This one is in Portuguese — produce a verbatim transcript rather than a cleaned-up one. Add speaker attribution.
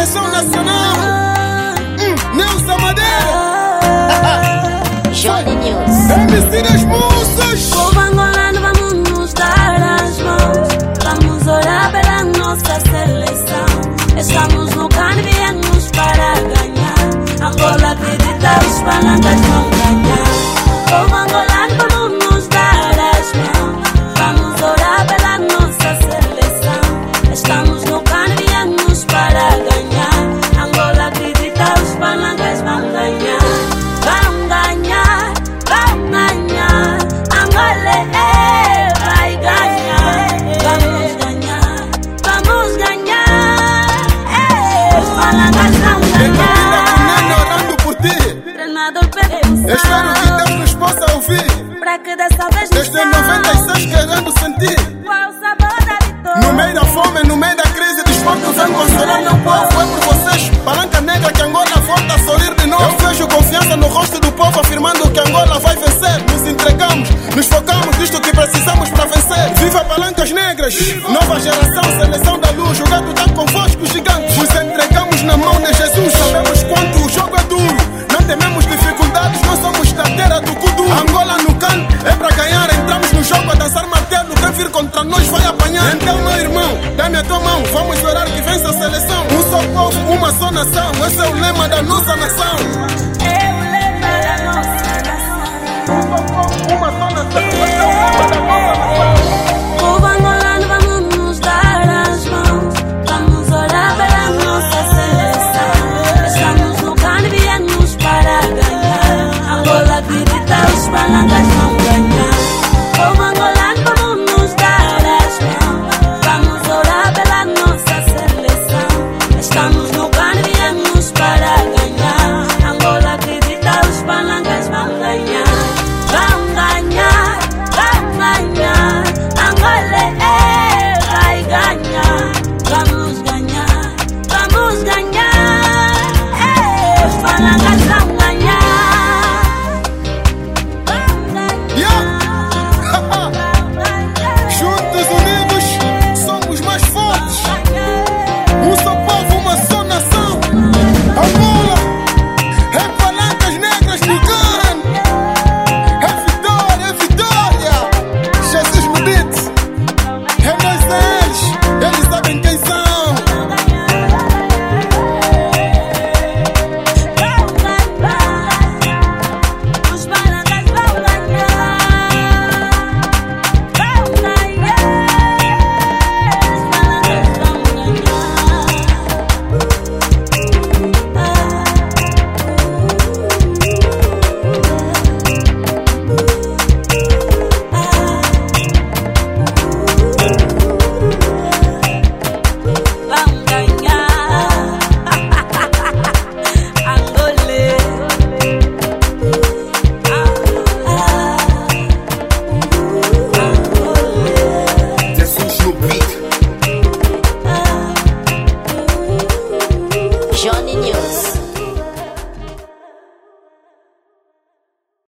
Speaker 1: Seleção Nacional. hum, Nilson Madeira.
Speaker 2: Johnny News.
Speaker 1: M C das Moças.
Speaker 3: Povo angolano, vamos nos dar as mãos. Vamos orar pela nossa seleção. Estamos no cano, viemos para ganhar. Angola acredita, os palancas vão ganhar. Povo angolano, vamos nos dar as mãos. Vamos orar pela nossa seleção. Estamos no cano, viemos para ganhar. Angola acredita, os palancas vão ganhar. Vão ganhar, vão ganhar. Angola é, vai ganhar. Vamos ganhar, vamos ganhar. É, os palancas vão ganhar.
Speaker 1: Orando por ti.
Speaker 3: Treinador Pedro
Speaker 1: Eu espero que Deus nos possa ouvir.
Speaker 3: para que dessa vez nos
Speaker 1: Desde noventa e seis querendo sentir.
Speaker 3: qual o sabor da vitória.
Speaker 1: No meio da fome, no meio da crise, desporto vem consolar meu povo. É por vocês, palanca negra, que Angola volta a sorrir de novo. Eu vejo confiança no rosto do povo, afirmando que Angola vai vencer. Nos entregamos, nos focamos nisto que precisamos para vencer. Viva Palancas Negras, nova geração, seleção da luz. Jogando tá convosco, gigantes. Nos entregamos na mão de Jesus. Sabemos quanto o jogo é duro. Não tememos dificuldades, não somos da terra do Kudu. Angola no cano é para ganhar. Entramos no jogo a dançar martelo. Quem vir contra nós vai apanhar. Então, meu irmão, dá-me a tua mão. Vamos orar que vença a seleção. Um só povo, uma só nação. Esse é o lema da nossa nação.